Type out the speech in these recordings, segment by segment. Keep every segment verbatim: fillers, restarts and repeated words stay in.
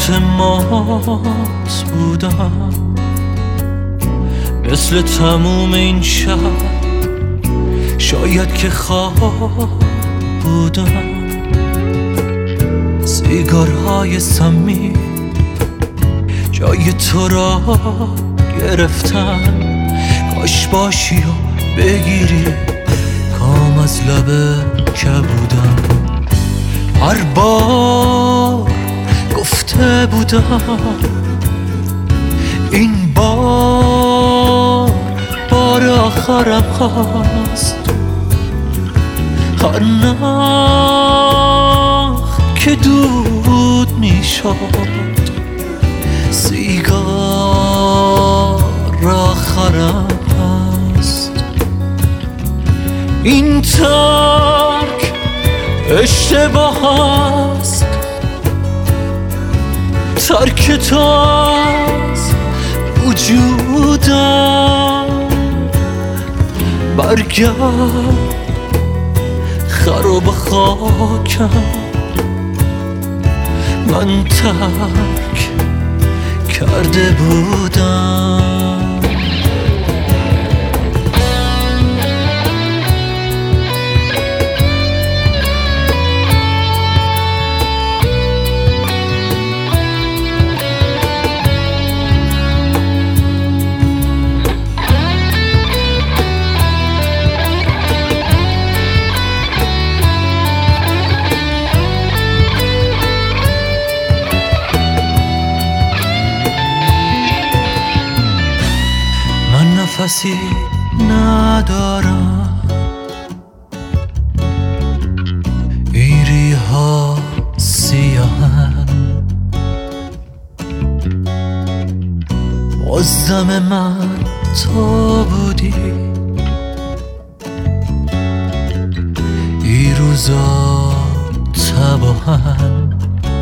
اعتماد بودم، مثل تموم این شب شاید که خواب بودم. سیگارهای سمی جای تو را گرفتن، کاش باشی و بگیری کام از لب کبودم. هر بار گفته بودم این بار بار آخرم هست. هر نخ که دود می شد سیگار آخرم هست. این ترک اشتباه است، ترک تو از وجودم. برگرد خراب خاکم، من ترک کرده بودم. نفسی ندارم، ایری ها سیاهن، بازدم من تو بودی. ای روزا تباهن،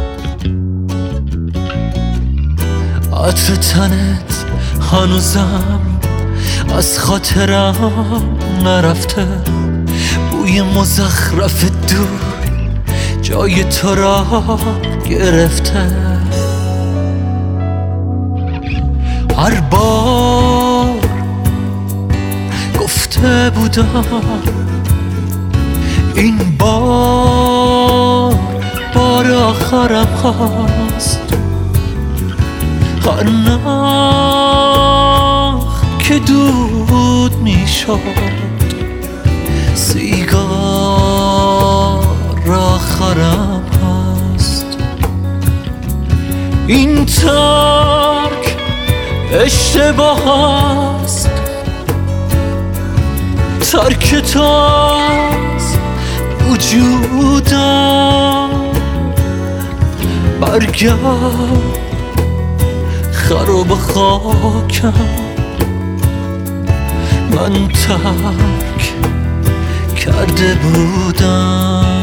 عطر تنت هنوزم از خاطرم نرفته. بوی مزخرف دور جای تو را گرفته. هر بار گفته بودم این بار بار آخرم هست. هر نخ که دود می شد سیگار آخرم هست. این ترک اشتباه است، ترک تو از وجودم. برگرد خراب خاکم، من ترک کرده بودم.